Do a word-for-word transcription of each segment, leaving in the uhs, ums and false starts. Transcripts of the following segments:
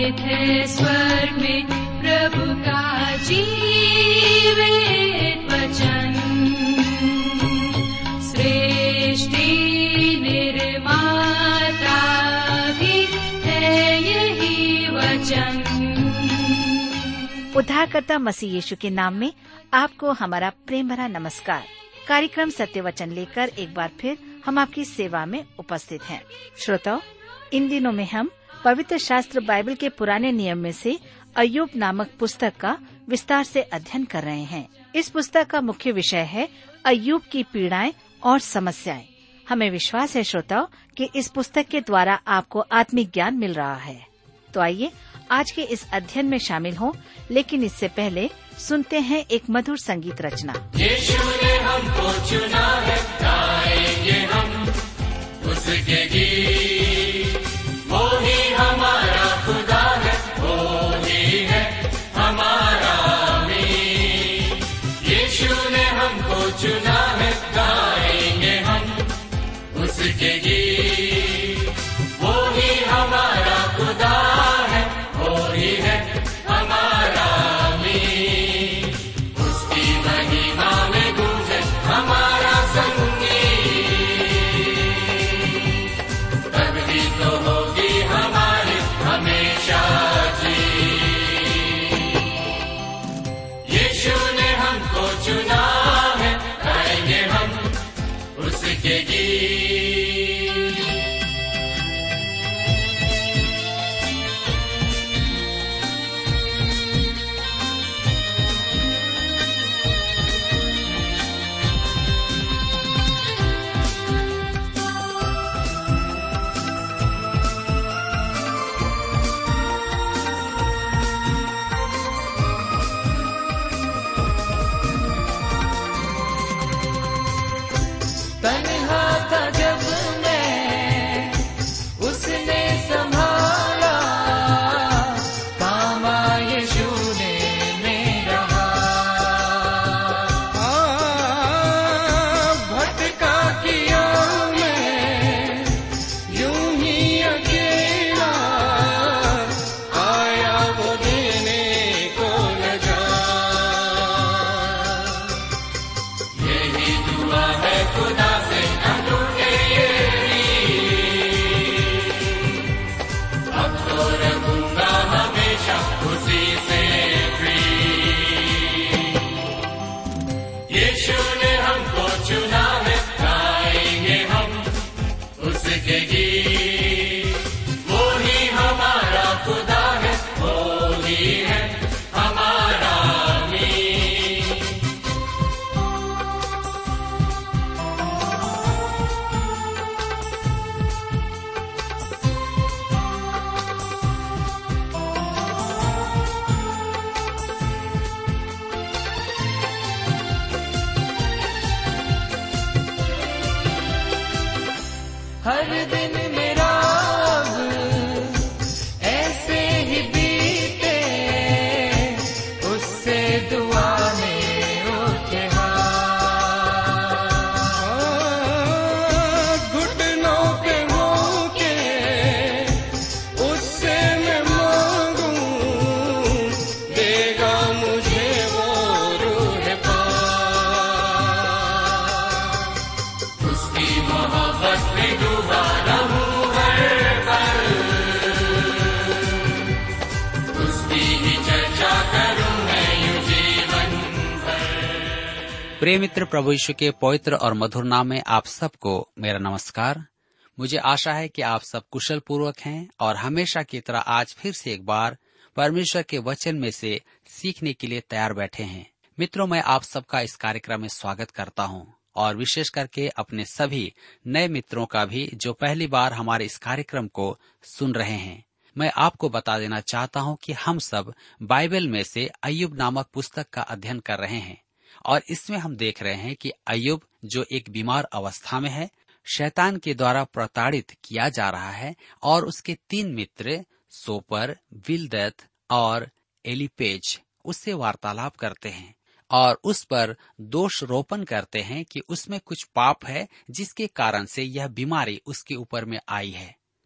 प्रमाणित है स्वर्ग में प्रभु का जीवित वचन। सृष्टि निर्माता भी है यही वचन। उद्धारकर्ता मसीह यीशु के नाम में आपको हमारा प्रेम भरा नमस्कार। कार्यक्रम सत्य वचन लेकर एक बार फिर हम आपकी सेवा में उपस्थित हैं। श्रोताओ, इन दिनों में हम पवित्र शास्त्र बाइबल के पुराने नियम में से अय्यूब नामक पुस्तक का विस्तार से अध्ययन कर रहे हैं। इस पुस्तक का मुख्य विषय है अय्यूब की पीड़ाएं और समस्याएं। हमें विश्वास है श्रोताओ कि इस पुस्तक के द्वारा आपको आत्मिक ज्ञान मिल रहा है। तो आइए आज के इस अध्ययन में शामिल हों, लेकिन इससे पहले सुनते हैं एक मधुर संगीत रचना। यीशु ने हमको चुना है, गाएंगे हम उसके गीत। वो ही हमारा खुदा है, वो ही है हमारा अमीर। यीशु ने हमको चुना है, गाएंगे हम उसके गीत। वो ही हमारा खुदा है, वो ही है हमारा अमीर। उसकी महिमा में गूंजे हमारा संगीत, तब ही तो होगी हमारी हमेशा जीत। यीशु ने हमको चुना है, गाएंगे हम उसके गीत। तन्हा था जब मैं, उसने संभाला, काम यीशु ने मेरा। भटका किया मैं यूं ही अकेला, आया वो देने को लगा। यही दुआ है खुदा से न टूटे ये रीत। अब तो रहूंगा हमेशा उसी से प्रीत। यीशु ने हमको चुना है, गाएंगे हम उसके गीत। वो ही हमारा खुदा है, वो ही है हमारा अमीर। हर दिन मेरा अब ऐसे ही बीते, उससे दुआ में उठे हाथ। घुटनों पे होके उससे मैं मांगूं, देगा मुझे वो रूह पाक। उसकी मोहब्बत में डूबा रहूं हर पल, उसकी ही चर्चा करूं मैं यूं जीवन भर। प्रिय मित्र, प्रभु यीशु के पवित्र और मधुर नाम में आप सबको मेरा नमस्कार। मुझे आशा है कि आप सब कुशल पूर्वक हैं और हमेशा की तरह आज फिर से एक बार परमेश्वर के वचन में से सीखने के लिए तैयार बैठे हैं। मित्रों, मैं आप सबका इस कार्यक्रम में स्वागत करता हूं और विशेष करके अपने सभी नए मित्रों का भी जो पहली बार हमारे इस कार्यक्रम को सुन रहे हैं। मैं आपको बता देना चाहता हूं कि हम सब बाइबल में से अय्यूब नामक पुस्तक का अध्ययन कर रहे हैं और इसमें हम देख रहे हैं कि अय्यूब जो एक बीमार अवस्था में है, शैतान के द्वारा प्रताड़ित किया जा रहा है और उसके तीन मित्र सोपर, बिल्दद और एलीपेज उससे वार्तालाप करते हैं और उस पर दोष रोपण करते हैं कि उसमें कुछ पाप है जिसके कारण से यह बीमारी उसके ऊपर में आई है।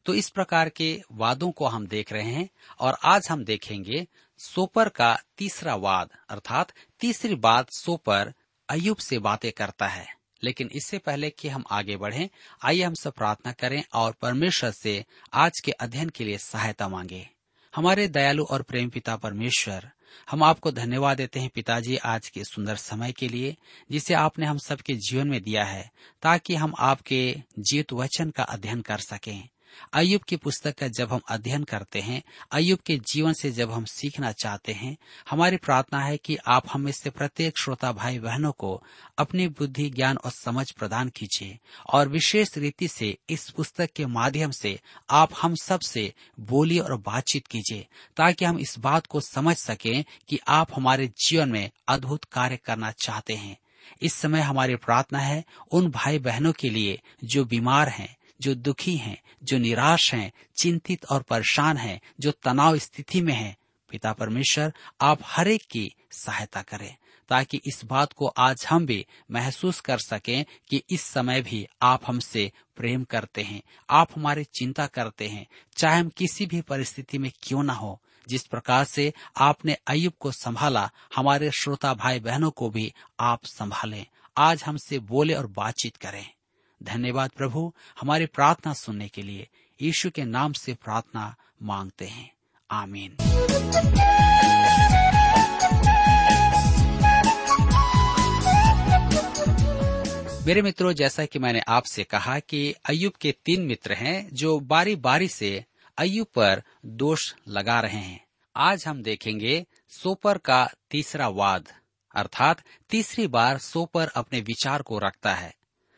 तो इस प्रकार के वादों को हम देख रहे हैं और आज हम देखेंगे सोपर का तीसरा वाद, अर्थात तीसरी बात सोपर अय्यूब से बातें करता है। लेकिन इससे पहले कि हम आगे बढ़ें, आइए हम सब प्रार्थना करें और परमेश्वर से आज के अध्ययन के लिए सहायता मांगे। हमारे दयालु और प्रेम पिता परमेश्वर, हम आपको धन्यवाद देते हैं पिताजी आज के सुंदर समय के लिए जिसे आपने हम सबके जीवन में दिया है, ताकि हम आपके जीवित वचन का अध्ययन कर सकें। अय्यूब की पुस्तक का जब हम अध्ययन करते हैं, अय्यूब के जीवन से जब हम सीखना चाहते हैं, हमारी प्रार्थना है कि आप हम में से प्रत्येक श्रोता भाई बहनों को अपनी बुद्धि, ज्ञान और समझ प्रदान कीजिए और विशेष रीति से इस पुस्तक के माध्यम से आप हम सब से बोलिए और बातचीत कीजिए, ताकि हम इस बात को समझ सकें कि आप हमारे जीवन में अद्भुत कार्य करना चाहते हैं। इस समय हमारी प्रार्थना है उन भाई बहनों के लिए जो बीमार हैं, जो दुखी हैं, जो निराश हैं, चिंतित और परेशान हैं, जो तनाव स्थिति में हैं। पिता परमेश्वर, आप हर एक की सहायता करें, ताकि इस बात को आज हम भी महसूस कर सकें कि इस समय भी आप हमसे प्रेम करते हैं, आप हमारी चिंता करते हैं, चाहे हम किसी भी परिस्थिति में क्यों ना हो। जिस प्रकार से आपने अय्यूब को संभाला, हमारे श्रोता भाई बहनों को भी आप संभालें। आज हमसे बोले और बातचीत करें। धन्यवाद प्रभु, हमारी प्रार्थना सुनने के लिए यीशु के नाम से प्रार्थना मांगते हैं, आमीन। मेरे मित्रों, जैसा कि मैंने आपसे कहा कि अय्यूब के तीन मित्र हैं जो बारी बारी से अय्यूब पर दोष लगा रहे हैं। आज हम देखेंगे सोपर का तीसरा वाद, अर्थात तीसरी बार सोपर अपने विचार को रखता है।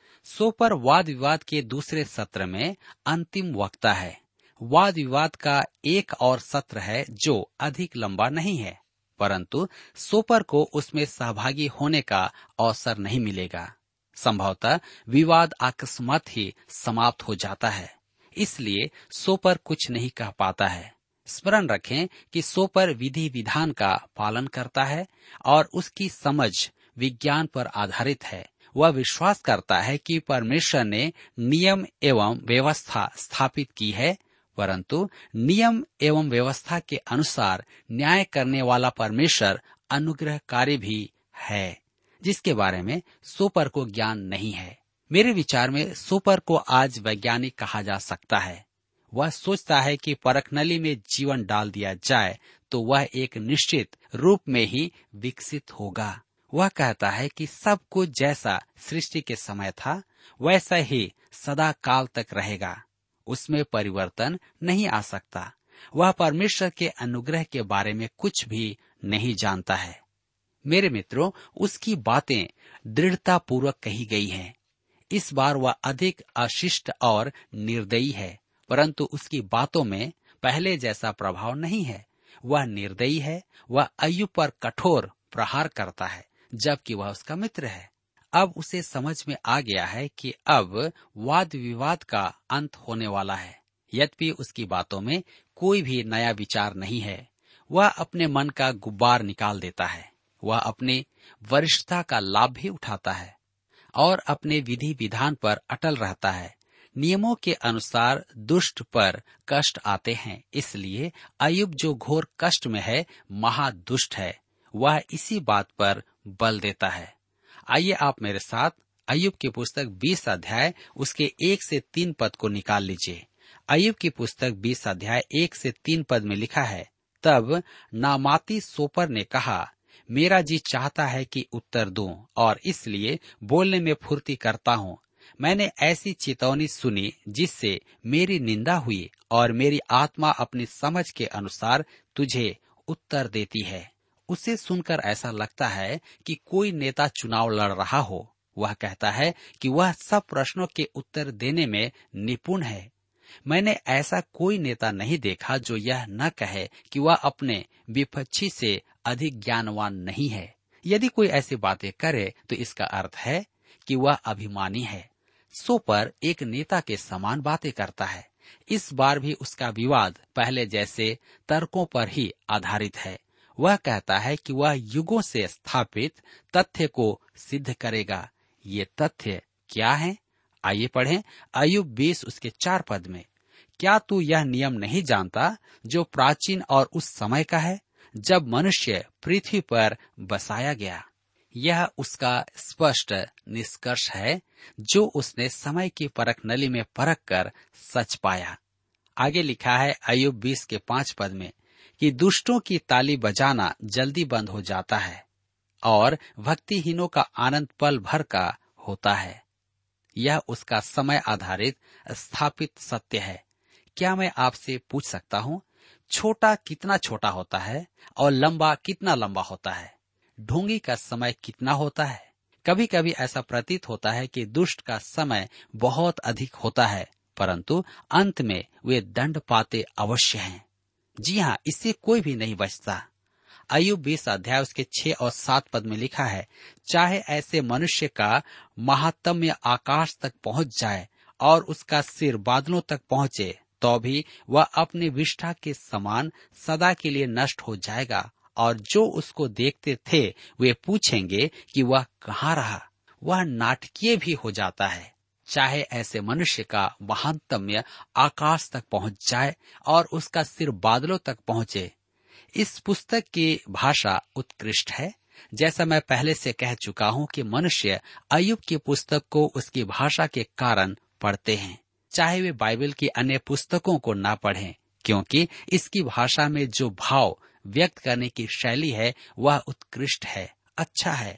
सोपर वाद विवाद के दूसरे सत्र में अंतिम वक्ता है। वाद विवाद का एक और सत्र है जो अधिक लंबा नहीं है, परंतु सोपर को उसमें सहभागी होने का अवसर नहीं मिलेगा। संभवतः विवाद अकस्मात ही समाप्त हो जाता है, इसलिए सोपर कुछ नहीं कह पाता है। स्मरण रखें कि सोपर विधि विधान का पालन करता है और उसकी समझ विज्ञान पर आधारित है। वह विश्वास करता है कि परमेश्वर ने नियम एवं व्यवस्था स्थापित की है, परंतु नियम एवं व्यवस्था के अनुसार न्याय करने वाला परमेश्वर अनुग्रहकारी भी है, जिसके बारे में सोपर को ज्ञान नहीं है। मेरे विचार में सोपर को आज वैज्ञानिक कहा जा सकता है। वह सोचता है कि परखनली में जीवन डाल दिया जाए तो वह एक निश्चित रूप में ही विकसित होगा। वह कहता है कि सब कुछ जैसा सृष्टि के समय था वैसा ही सदा काल तक रहेगा, उसमें परिवर्तन नहीं आ सकता। वह परमेश्वर के अनुग्रह के बारे में कुछ भी नहीं जानता है। मेरे मित्रों, उसकी बातें दृढ़ता पूर्वक कही गई हैं। इस बार वह अधिक अशिष्ट और निर्दयी है, परंतु उसकी बातों में पहले जैसा प्रभाव नहीं है। वह निर्दयी है। वह अय्यूब पर कठोर प्रहार करता है, जबकि वह उसका मित्र है। अब उसे समझ में आ गया है कि अब वाद विवाद का अंत होने वाला है। यद्यपि उसकी बातों में कोई भी नया विचार नहीं है। वह अपने मन का गुब्बार निकाल देता है। वह अपनी वरिष्ठता का लाभ भी उठाता है और अपने विधि विधान पर अटल रहता है। नियमों के अनुसार दुष्ट पर कष्ट आते हैं, इसलिए अय्यूब जो घोर कष्ट में है महादुष्ट है। वह इसी बात पर बल देता है। आइए आप मेरे साथ अय्यूब की पुस्तक बीस अध्याय उसके एक से तीन पद को निकाल लीजिए। अय्यूब की पुस्तक बीस अध्याय एक से तीन पद में लिखा है, तब नामाती सोपर ने कहा, मेरा जी चाहता है कि उत्तर दूं और इसलिए बोलने में फुर्ती करता हूँ। मैंने ऐसी चेतावनी सुनी जिससे मेरी निंदा हुई और मेरी आत्मा अपनी समझ के अनुसार तुझे उत्तर देती है। उसे सुनकर ऐसा लगता है कि कोई नेता चुनाव लड़ रहा हो। वह कहता है कि वह सब प्रश्नों के उत्तर देने में निपुण है। मैंने ऐसा कोई नेता नहीं देखा जो यह न कहे कि वह अपने विपक्षी से अधिक ज्ञानवान नहीं है। यदि कोई ऐसी बातें करे तो इसका अर्थ है कि वह अभिमानी है। सोपर एक नेता के समान बातें करता है। इस बार भी उसका विवाद पहले जैसे तर्कों पर ही आधारित है। वह कहता है कि वह युगों से स्थापित तथ्य को सिद्ध करेगा। ये तथ्य क्या है? आइए पढ़ें अय्यूब बीस उसके चार पद में। क्या तू यह नियम नहीं जानता जो प्राचीन और उस समय का है जब मनुष्य पृथ्वी पर बसाया गया? यह उसका स्पष्ट निष्कर्ष है जो उसने समय की परख नली में परख कर सच पाया। आगे लिखा है अय्यूब बीस के पांच पद में कि दुष्टों की ताली बजाना जल्दी बंद हो जाता है और भक्तिहीनों का आनंद पल भर का होता है। यह उसका समय आधारित स्थापित सत्य है। क्या मैं आपसे पूछ सकता हूँ, छोटा कितना छोटा होता है और लंबा कितना लंबा होता है? ढोंगी का समय कितना होता है? कभी कभी ऐसा प्रतीत होता है कि दुष्ट का समय बहुत अधिक होता है, परंतु अंत में वे दंड पाते अवश्य हैं। जी हाँ, इससे कोई भी नहीं बचता। अय्यूब बीस अध्याय उसके छह और सात पद में लिखा है, चाहे ऐसे मनुष्य का महात्म्य आकाश तक पहुंच जाए और उसका सिर बादलों तक पहुंचे, तो भी वह अपने विष्ठा के समान सदा के लिए नष्ट हो जाएगा, और जो उसको देखते थे वे पूछेंगे कि वह कहाँ रहा। वह नाटकीय भी हो जाता है। चाहे ऐसे मनुष्य का महात्म्य आकाश तक पहुंच जाए और उसका सिर बादलों तक पहुंचे। इस पुस्तक की भाषा उत्कृष्ट है। जैसा मैं पहले से कह चुका हूं कि मनुष्य अय्यूब की पुस्तक को उसकी भाषा के कारण पढ़ते हैं, चाहे वे बाइबल की अन्य पुस्तकों को ना पढ़ें, क्योंकि इसकी भाषा में जो भाव व्यक्त करने की शैली है वह उत्कृष्ट है, अच्छा है।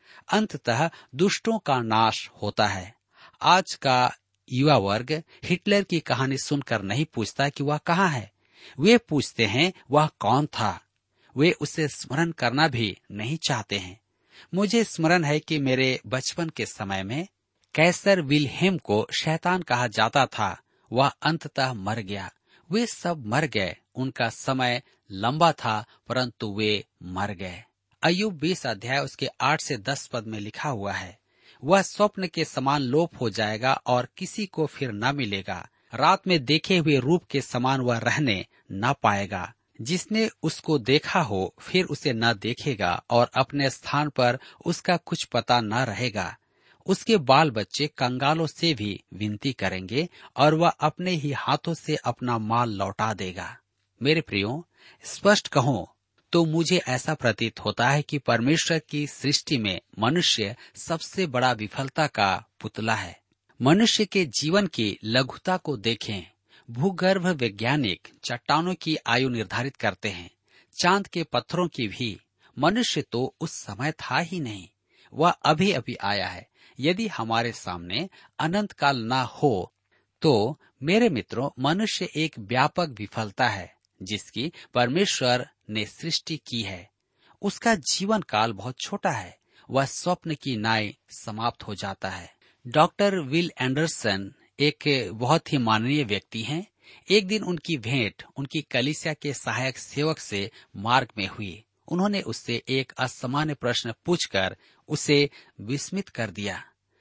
अंततः दुष्टों का नाश होता है। आज का युवा वर्ग हिटलर की कहानी सुनकर नहीं पूछता कि वह कहाँ है, वे पूछते हैं वह कौन था। वे उसे स्मरण करना भी नहीं चाहते हैं। मुझे स्मरण है कि मेरे बचपन के समय में कैसर विल्हेम को शैतान कहा जाता था। वह अंततः मर गया। वे सब मर गए। उनका समय लंबा था, परंतु वे मर गए। अय्यूब बीस अध्याय उसके आठ से दस पद में लिखा हुआ है, वह स्वप्न के समान लोप हो जाएगा और किसी को फिर न मिलेगा। रात में देखे हुए रूप के समान वह रहने न पाएगा। जिसने उसको देखा हो फिर उसे न देखेगा और अपने स्थान पर उसका कुछ पता न रहेगा। उसके बाल बच्चे कंगालों से भी विनती करेंगे और वह अपने ही हाथों से अपना माल लौटा देगा। मेरे प्रियो, स्पष्ट कहूं तो मुझे ऐसा प्रतीत होता है कि परमेश्वर की सृष्टि में मनुष्य सबसे बड़ा विफलता का पुतला है। मनुष्य के जीवन की लघुता को देखें। भूगर्भ वैज्ञानिक चट्टानों की आयु निर्धारित करते हैं, चांद के पत्थरों की भी। मनुष्य तो उस समय था ही नहीं, वह अभी अभी आया है। यदि हमारे सामने अनंत काल ना हो तो मेरे मित्रों, मनुष्य एक व्यापक विफलता है जिसकी परमेश्वर ने सृष्टि की है। उसका जीवन काल बहुत छोटा है। वह स्वप्न की नाई समाप्त हो जाता है। डॉक्टर विल एंडरसन एक बहुत ही माननीय व्यक्ति हैं। एक दिन उनकी भेंट उनकी कलीसिया के सहायक सेवक से मार्ग में हुई। उन्होंने उससे एक असामान्य प्रश्न पूछकर उसे विस्मित कर दिया।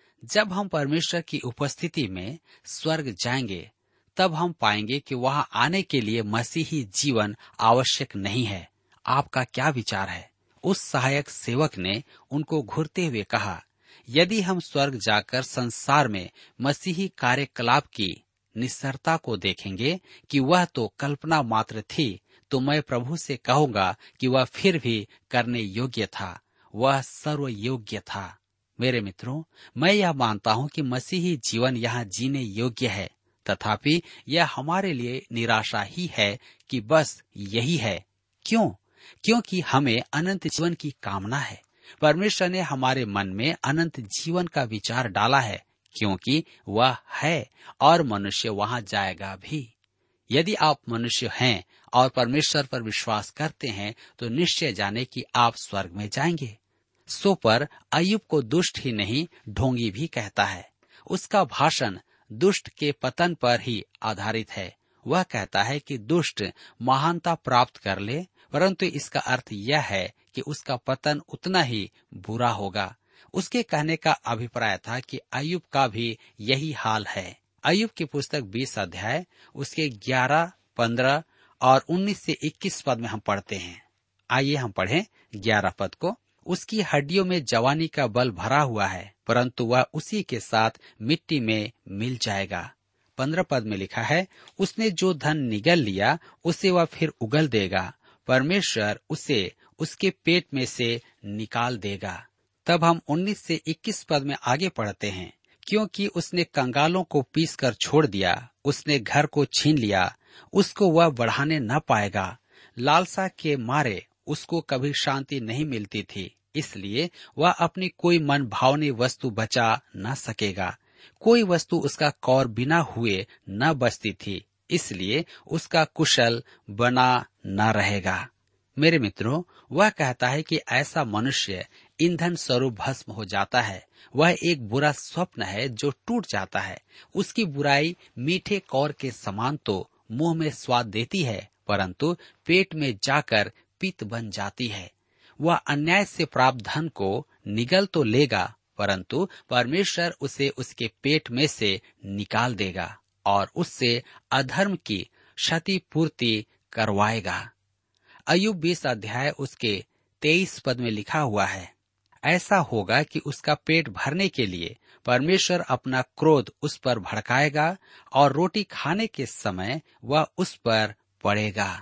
जब हम परमेश्वर की उपस्थिति में स्वर्ग जाएंगे तब हम पाएंगे कि वहां आने के लिए मसीही जीवन आवश्यक नहीं है। आपका क्या विचार है? उस सहायक सेवक ने उनको घूरते हुए कहा, यदि हम स्वर्ग जाकर संसार में मसीही कार्यकलाप की निस्सरता को देखेंगे कि वह तो कल्पना मात्र थी, तो मैं प्रभु से कहूंगा कि वह फिर भी करने योग्य था, वह सर्व योग्य था। मेरे मित्रों, मैं यह मानता हूं कि मसीही जीवन यहाँ जीने योग्य है, तथापि यह हमारे लिए निराशा ही है कि बस यही है। क्यों? क्योंकि हमें अनंत जीवन की कामना है। परमेश्वर ने हमारे मन में अनंत जीवन का विचार डाला है, क्योंकि वह है और मनुष्य वहां जाएगा भी। यदि आप मनुष्य हैं और परमेश्वर पर विश्वास करते हैं तो निश्चय जाने कि आप स्वर्ग में जाएंगे। सो पर अय्यूब को दुष्ट ही नहीं, ढोंगी भी कहता है। उसका भाषण दुष्ट के पतन पर ही आधारित है। वह कहता है कि दुष्ट महानता प्राप्त कर ले, परंतु इसका अर्थ यह है कि उसका पतन उतना ही बुरा होगा। उसके कहने का अभिप्राय था कि अय्यूब का भी यही हाल है। अय्यूब की पुस्तक बीस अध्याय उसके ग्यारह, पंद्रह और उन्नीस से इक्कीस पद में हम पढ़ते हैं। आइए हम पढ़ें ग्यारह पद को। उसकी हड्डियों में जवानी का बल भरा हुआ है, परंतु वह उसी के साथ मिट्टी में मिल जाएगा। पंद्रह पद में लिखा है, उसने जो धन निगल लिया उसे वह फिर उगल देगा, परमेश्वर उसे उसके पेट में से निकाल देगा। तब हम उन्नीस से इक्कीस पद में आगे पढ़ते हैं, क्योंकि उसने कंगालों को पीस कर छोड़ दिया, उसने घर को छीन लिया, उसको वह बढ़ाने न पाएगा। लालसा के मारे उसको कभी शांति नहीं मिलती थी, इसलिए वह अपनी कोई मन भावनी वस्तु बचा न सकेगा। कोई वस्तु उसका कौर बिना हुए न बचती थी, इसलिए उसका कुशल बना न रहेगा। मेरे मित्रों, वह कहता है कि ऐसा मनुष्य ईंधन स्वरूप भस्म हो जाता है। वह एक बुरा स्वप्न है जो टूट जाता है। उसकी बुराई मीठे कौर के समान तो मुंह में स्वाद देती है, परंतु पेट में जाकर पित्त बन जाती है। वह अन्याय से प्राप्त धन को निगल तो लेगा, परंतु परमेश्वर उसे उसके पेट में से निकाल देगा और उससे अधर्म की क्षतिपूर्ति करवाएगा। अय्यूब बीस अध्याय उसके तेईस पद में लिखा हुआ है, ऐसा होगा कि उसका पेट भरने के लिए परमेश्वर अपना क्रोध उस पर भड़काएगा और रोटी खाने के समय वह उस पर पड़ेगा।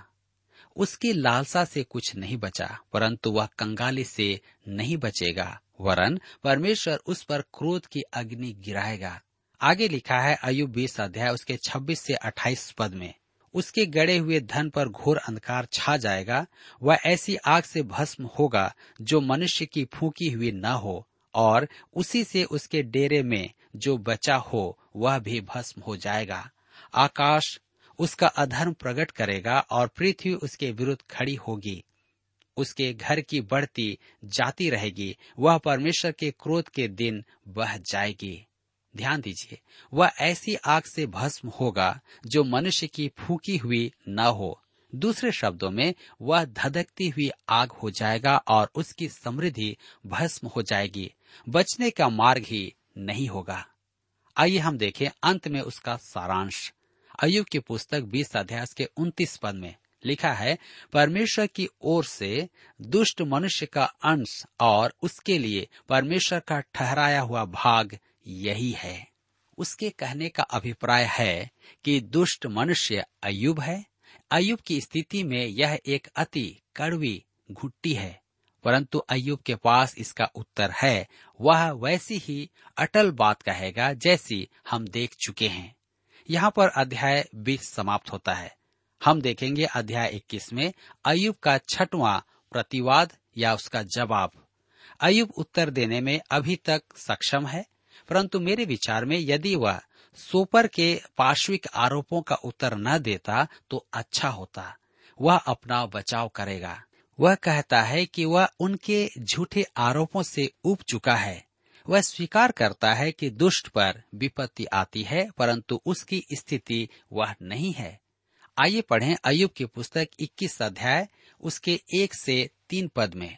उसकी लालसा से कुछ नहीं बचा, परंतु वह कंगाली से नहीं बचेगा, वरन परमेश्वर उस पर क्रोध की अग्नि गिराएगा। आगे लिखा है अय्यूब बीस अध्याय उसके छब्बीस से अट्ठाईस पद में, उसके गड़े हुए धन पर घोर अंधकार छा जाएगा। वह ऐसी आग से भस्म होगा जो मनुष्य की फूंकी हुई न हो, और उसी से उसके डेरे में जो बचा हो वह भी भस्म हो जाएगा। आकाश उसका अधर्म प्रकट करेगा और पृथ्वी उसके विरुद्ध खड़ी होगी। उसके घर की बढ़ती जाती रहेगी, वह परमेश्वर के क्रोध के दिन बह जाएगी। ध्यान दीजिए, वह ऐसी आग से भस्म होगा जो मनुष्य की फूंकी हुई न हो। दूसरे शब्दों में, वह धधकती हुई आग हो जाएगा और उसकी समृद्धि भस्म हो जाएगी। बचने का मार्ग ही नहीं होगा। आइए हम देखें अंत में उसका सारांश। अय्यूब की पुस्तक बीस अध्याय के उनतीस पद में लिखा है, परमेश्वर की ओर से दुष्ट मनुष्य का अंश और उसके लिए परमेश्वर का ठहराया हुआ भाग यही है। उसके कहने का अभिप्राय है कि दुष्ट मनुष्य अय्यूब है। अय्यूब की स्थिति में यह एक अति कड़वी घुट्टी है, परंतु अय्यूब के पास इसका उत्तर है। वह वैसी ही अटल बात कहेगा जैसी हम देख चुके हैं। यहाँ पर अध्याय बीस समाप्त होता है। हम देखेंगे अध्याय इक्कीस में अय्यूब का छठवां प्रतिवाद या उसका जवाब। अय्यूब उत्तर देने में अभी तक सक्षम है, परंतु मेरे विचार में यदि वह सोपर के पार्श्विक आरोपों का उत्तर न देता तो अच्छा होता। वह अपना बचाव करेगा। वह कहता है कि वह उनके झूठे आरोपों से ऊब चुका है। वह स्वीकार करता है कि दुष्ट पर विपत्ति आती है, परंतु उसकी स्थिति वह नहीं है। आइए पढ़ें अय्यूब की पुस्तक इक्कीस अध्याय उसके एक से तीन पद में।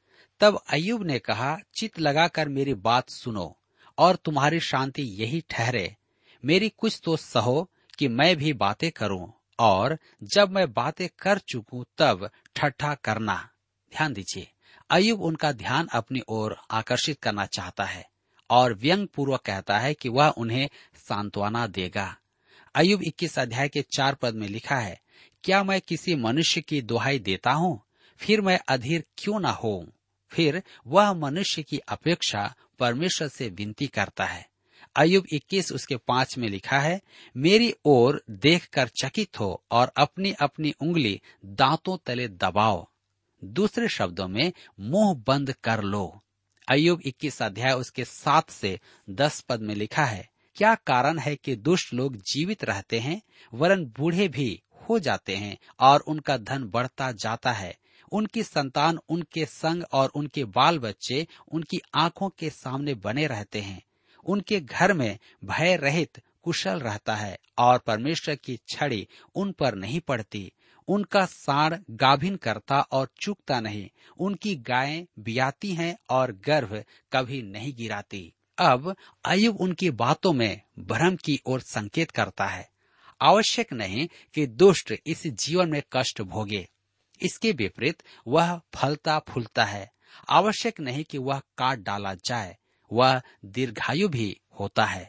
तब अय्यूब ने कहा, चित्त लगाकर मेरी बात सुनो और तुम्हारी शांति यही ठहरे। मेरी कुछ तो सहो कि मैं भी बातें करूं, और जब मैं बातें कर चुकूं तब ठट्ठा करना। ध्यान दीजिए, अय्यूब उनका ध्यान अपनी ओर आकर्षित करना चाहता है और व्यंग पूर्वक कहता है कि वह उन्हें सांत्वना देगा। अय्यूब इक्कीस अध्याय के चार पद में लिखा है, क्या मैं किसी मनुष्य की दुहाई देता हूँ, फिर मैं अधीर क्यों न हो। फिर वह मनुष्य की अपेक्षा परमेश्वर से विनती करता है। अय्यूब इक्कीस उसके पांच में लिखा है, मेरी ओर देखकर चकित हो और अपनी अपनी उंगली दांतों तले दबाओ। दूसरे शब्दों में, मुंह बंद कर लो। अय्यूब इक्कीस अध्याय उसके सात से दस पद में लिखा है, क्या कारण है कि दुष्ट लोग जीवित रहते हैं, वरन बूढ़े भी हो जाते हैं और उनका धन बढ़ता जाता है। उनकी संतान उनके संग और उनके बाल बच्चे उनकी आंखों के सामने बने रहते हैं। उनके घर में भय रहित कुशल रहता है और परमेश्वर की छड़ी उन पर नहीं पड़ती। उनका साँड़ गाभिन करता और चूकता नहीं। उनकी गायें बियाती हैं और गर्भ कभी नहीं गिराती। अब अय्यूब उनकी बातों में भ्रम की ओर संकेत करता है। आवश्यक नहीं कि दुष्ट इस जीवन में कष्ट भोगे, इसके विपरीत वह फलता फूलता है। आवश्यक नहीं कि वह काट डाला जाए, वह दीर्घायु भी होता है।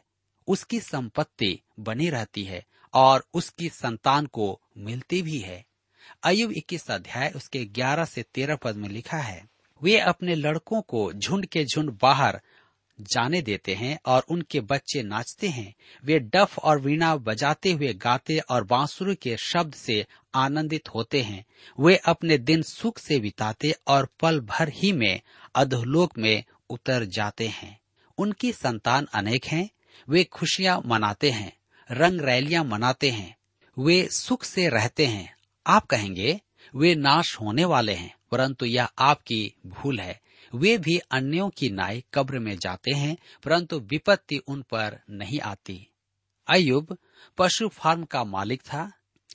उसकी संपत्ति बनी रहती है और उसकी संतान को मिलती भी है। अय्यूब इक्कीस अध्याय उसके ग्यारह से तेरह पद में लिखा है, वे अपने लड़कों को झुंड के झुंड बाहर जाने देते हैं और उनके बच्चे नाचते हैं। वे डफ और वीणा बजाते हुए गाते और बांसुरी के शब्द से आनंदित होते हैं। वे अपने दिन सुख से बिताते और पल भर ही में अधोलोक में उतर जाते हैं। उनकी संतान अनेक हैं। वे खुशियां मनाते हैं, रंग रैलियां मनाते हैं, वे सुख से रहते हैं। आप कहेंगे वे नाश होने वाले हैं, परंतु यह आपकी भूल है। वे भी अन्यों की नाई कब्र में जाते हैं, परंतु विपत्ति उन पर नहीं आती। अय्यूब पशु फार्म का मालिक था,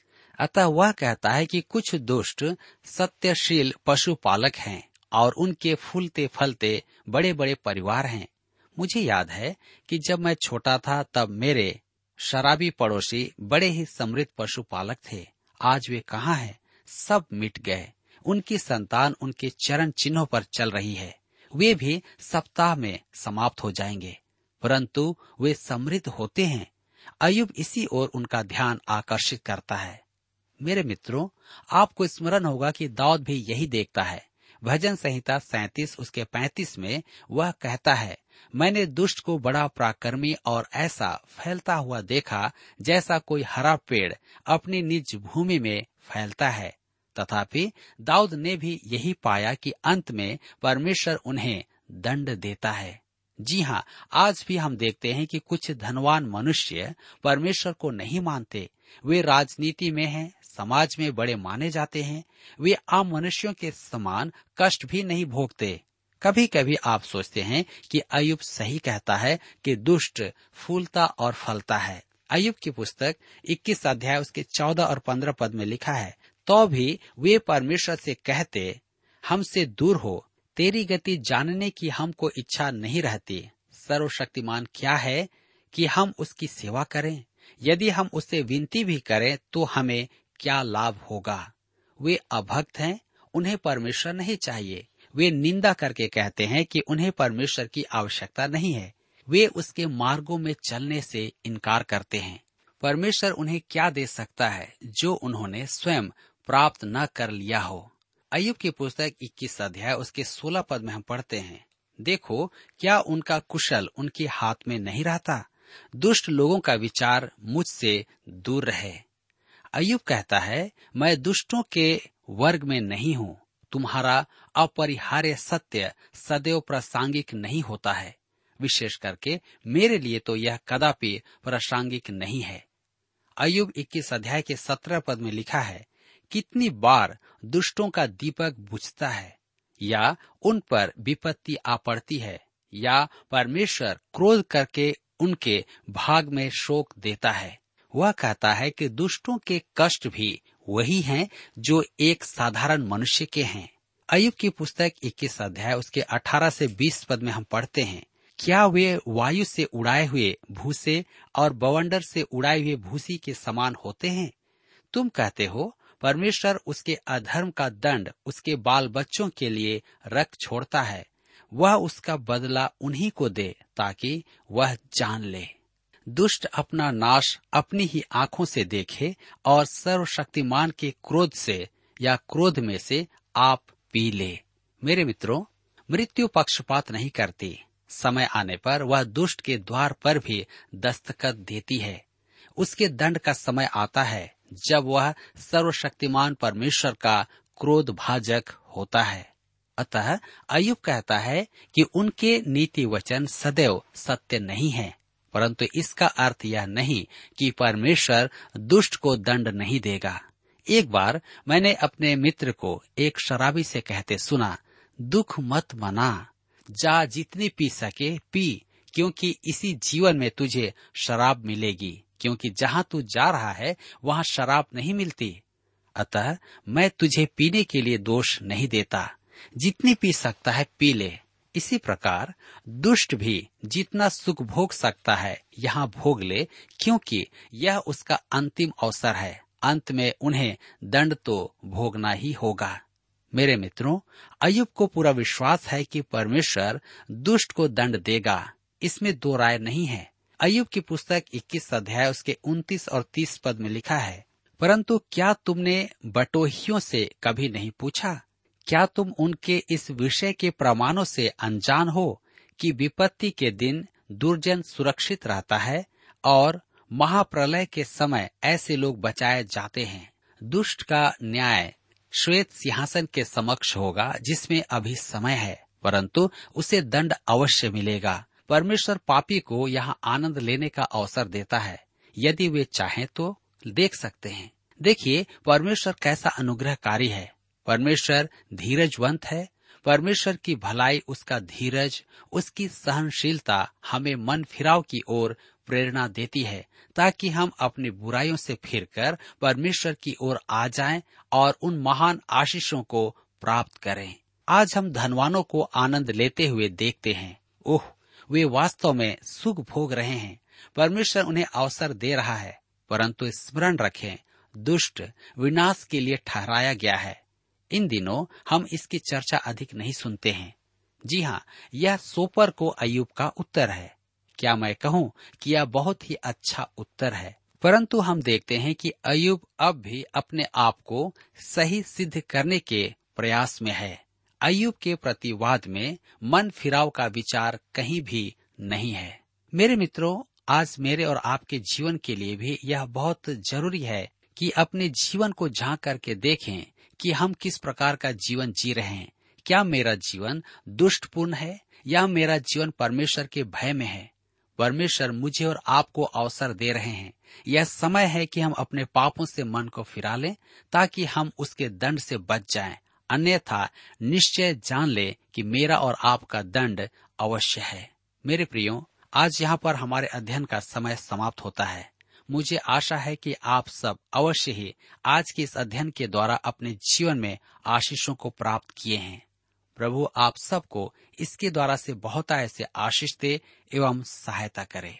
अतः वह कहता है कि कुछ दुष्ट सत्यशील पशुपालक हैं और उनके फूलते फलते बड़े बड़े परिवार हैं। मुझे याद है कि जब मैं छोटा था तब मेरे शराबी पड़ोसी बड़े ही समृद्ध पशुपालक थे। आज वे कहाँ हैं? सब मिट गए। उनकी संतान उनके चरण चिन्हों पर चल रही है। वे भी सप्ताह में समाप्त हो जाएंगे, परंतु वे समृद्ध होते हैं। अय्यूब इसी ओर उनका ध्यान आकर्षित करता है। मेरे मित्रों, आपको स्मरण होगा कि दाऊद भी यही देखता है। भजन संहिता सैंतीस उसके पैंतीस में वह कहता है, मैंने दुष्ट को बड़ा पराक्रमी और ऐसा फैलता हुआ देखा जैसा कोई हरा पेड़ अपनी निज भूमि में फैलता है। तथापि दाऊद ने भी यही पाया कि अंत में परमेश्वर उन्हें दंड देता है। जी हाँ, आज भी हम देखते हैं कि कुछ धनवान मनुष्य परमेश्वर को नहीं मानते। वे राजनीति में हैं, समाज में बड़े माने जाते हैं। वे आम मनुष्यों के समान कष्ट भी नहीं भोगते। कभी कभी आप सोचते हैं कि अय्यूब सही कहता है कि दुष्ट फूलता और फलता है। अय्यूब की पुस्तक इक्कीस अध्याय उसके चौदह और पंद्रह पद में लिखा है, तो भी वे परमेश्वर से कहते, हमसे दूर हो, तेरी गति जानने की हमको इच्छा नहीं रहती। सर्वशक्तिमान क्या है कि हम उसकी सेवा करें? यदि हम उससे विनती भी करें तो हमें क्या लाभ होगा? वे अभक्त हैं, उन्हें परमेश्वर नहीं चाहिए। वे निंदा करके कहते हैं कि उन्हें परमेश्वर की आवश्यकता नहीं है। वे उसके मार्गों में चलने से इनकार करते हैं। परमेश्वर उन्हें क्या दे सकता है जो उन्होंने स्वयं प्राप्त न कर लिया हो? अय्यूब की पुस्तक इक्कीस अध्याय उसके सोलह पद में हम पढ़ते हैं, देखो क्या उनका कुशल उनके हाथ में नहीं रहता? दुष्ट लोगों का विचार मुझसे दूर रहे। अय्यूब कहता है, मैं दुष्टों के वर्ग में नहीं हूँ। तुम्हारा अपरिहार्य सत्य सदैव प्रासंगिक नहीं होता है। विशेष करके मेरे लिए तो यह कदापि प्रासंगिक नहीं है। अय्यूब इक्कीस अध्याय के सत्रह पद में लिखा है, कितनी बार दुष्टों का दीपक बुझता है या उन पर विपत्ति आ पड़ती है, या परमेश्वर क्रोध करके उनके भाग में शोक देता है। वह कहता है कि दुष्टों के कष्ट भी वही हैं जो एक साधारण मनुष्य के हैं। अय्यूब की पुस्तक इक्कीस अध्याय उसके अठारह से बीस पद में हम पढ़ते हैं, क्या वे वायु से उड़ाए हुए भूसे और बवंडर से उड़ाए हुए भूसी के समान होते हैं? तुम कहते हो परमेश्वर उसके अधर्म का दंड उसके बाल बच्चों के लिए रख छोड़ता है। वह उसका बदला उन्हीं को दे ताकि वह जान ले। दुष्ट अपना नाश अपनी ही आंखों से देखे और सर्वशक्तिमान के क्रोध से या क्रोध में से आप पी ले। मेरे मित्रों, मृत्यु पक्षपात नहीं करती। समय आने पर वह दुष्ट के द्वार पर भी दस्तखत देती है। उसके दंड का समय आता है जब वह सर्वशक्तिमान परमेश्वर का क्रोध भाजक होता है। अतः अय्यूब कहता है कि उनके नीति वचन सदैव सत्य नहीं है, परंतु इसका अर्थ यह नहीं कि परमेश्वर दुष्ट को दंड नहीं देगा। एक बार मैंने अपने मित्र को एक शराबी से कहते सुना, दुख मत मना, जा जितनी पी सके पी, क्योंकि इसी जीवन में तुझे शराब मिलेगी, क्योंकि जहाँ तू जा रहा है वहाँ शराब नहीं मिलती। अतः मैं तुझे पीने के लिए दोष नहीं देता, जितनी पी सकता है पी ले। इसी प्रकार दुष्ट भी जितना सुख भोग सकता है यहाँ भोग ले, क्योंकि यह उसका अंतिम अवसर है। अंत में उन्हें दंड तो भोगना ही होगा। मेरे मित्रों, अय्यूब को पूरा विश्वास है कि परमेश्वर दुष्ट को दंड देगा, इसमें दो राय नहीं है। अय्यूब की पुस्तक इक्कीस अध्याय उसके उनतीस और तीस पद में लिखा है, परंतु क्या तुमने बटोहियों से कभी नहीं पूछा? क्या तुम उनके इस विषय के प्रमाणों से अनजान हो कि विपत्ति के दिन दुर्जन सुरक्षित रहता है और महाप्रलय के समय ऐसे लोग बचाए जाते हैं? दुष्ट का न्याय श्वेत सिंहासन के समक्ष होगा, जिसमें अभी समय है, परंतु उसे दंड अवश्य मिलेगा। परमेश्वर पापी को यहाँ आनंद लेने का अवसर देता है, यदि वे चाहें तो देख सकते हैं। देखिए परमेश्वर कैसा अनुग्रहकारी है। परमेश्वर धीरजवंत है। परमेश्वर की भलाई, उसका धीरज, उसकी सहनशीलता हमें मन फिराव की ओर प्रेरणा देती है, ताकि हम अपनी बुराइयों से फिरकर परमेश्वर की ओर आ जाएं और उन महान आशीषों को प्राप्त करें। आज हम धनवानों को आनंद लेते हुए देखते हैं। ओह, वे वास्तव में सुख भोग रहे हैं। परमेश्वर उन्हें अवसर दे रहा है, परंतु स्मरण रखें, दुष्ट विनाश के लिए ठहराया गया है। इन दिनों हम इसकी चर्चा अधिक नहीं सुनते हैं। जी हाँ, यह सोपर को अय्यूब का उत्तर है। क्या मैं कहूँ कि यह बहुत ही अच्छा उत्तर है, परंतु हम देखते हैं कि अय्यूब अब भी अपने आप को सही सिद्ध करने के प्रयास में है। अय्यूब के प्रतिवाद में मन फिराव का विचार कहीं भी नहीं है। मेरे मित्रों, आज मेरे और आपके जीवन के लिए भी यह बहुत जरूरी है कि अपने जीवन को झांक करके देखें कि हम किस प्रकार का जीवन जी रहे हैं। क्या मेरा जीवन दुष्टपूर्ण है या मेरा जीवन परमेश्वर के भय में है? परमेश्वर मुझे और आपको अवसर दे रहे हैं। यह समय है कि हम अपने पापों से मन को फिरा लें, ताकि हम उसके दंड से बच जाएं। अन्यथा निश्चय जान ले कि मेरा और आपका दंड अवश्य है। मेरे प्रियो, आज यहाँ पर हमारे अध्ययन का समय समाप्त होता है। मुझे आशा है कि आप सब अवश्य ही आज के इस अध्ययन के द्वारा अपने जीवन में आशीषों को प्राप्त किए हैं। प्रभु आप सबको इसके द्वारा से बहुत ऐसे आशीष दे एवं सहायता करे।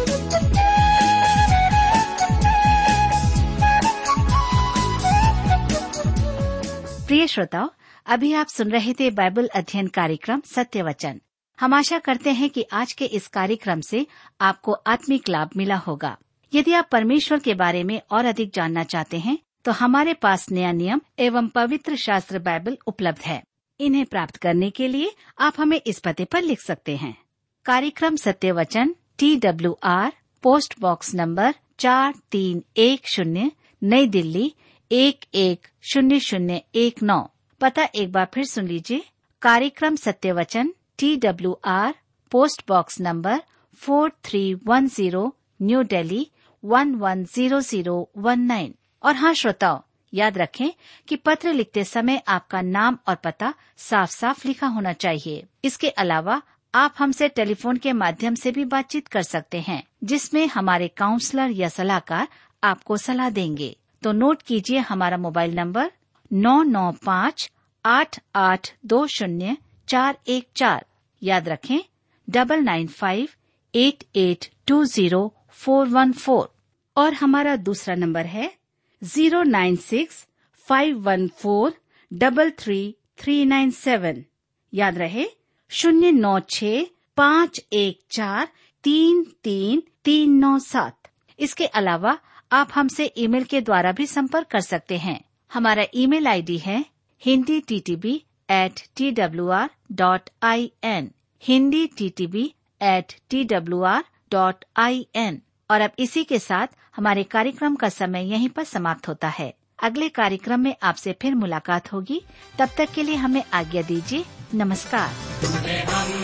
प्रिय श्रोताओ, अभी आप सुन रहे थे बाइबल अध्ययन कार्यक्रम सत्य वचन। हम आशा करते हैं कि आज के इस कार्यक्रम से आपको आत्मिक लाभ मिला होगा। यदि आप परमेश्वर के बारे में और अधिक जानना चाहते हैं, तो हमारे पास नया नियम एवं पवित्र शास्त्र बाइबल उपलब्ध है। इन्हें प्राप्त करने के लिए आप हमें इस पते पर लिख सकते हैं। कार्यक्रम सत्य वचन, T W R, post box number चार तीन एक शून्य, नई दिल्ली एक एक शून्य शून्य एक नौ। पता एक बार फिर सुन लीजिए। कार्यक्रम सत्य वचन, T W R, post box number four three one zero, New Delhi one one zero zero one nine. और हाँ श्रोताओ, याद रखें कि पत्र लिखते समय आपका नाम और पता साफ साफ लिखा होना चाहिए। इसके अलावा आप हमसे टेलीफोन के माध्यम से भी बातचीत कर सकते हैं, जिसमें हमारे काउंसलर या सलाहकार आपको सलाह देंगे। तो नोट कीजिए हमारा मोबाइल नंबर नौ नौ पाँच आठ आठ दो शून्य चार एक चार। याद रखें double nine five eight eight two zero four one four. और हमारा दूसरा नंबर है zero nine six five one four double three three nine seven. याद रहे शून्य नौ छः पाँच एक चार तीन तीन तीन नौ सात। इसके अलावा आप हमसे ईमेल के द्वारा भी संपर्क कर सकते हैं। हमारा ईमेल आईडी है Hindi T T B at T W R dot I N, Hindi T T B at T W R dot I N. और अब इसी के साथ हमारे कार्यक्रम का समय यहीं पर समाप्त होता है। अगले कार्यक्रम में आपसे फिर मुलाकात होगी। तब तक के लिए हमें आज्ञा दीजिए। नमस्कार।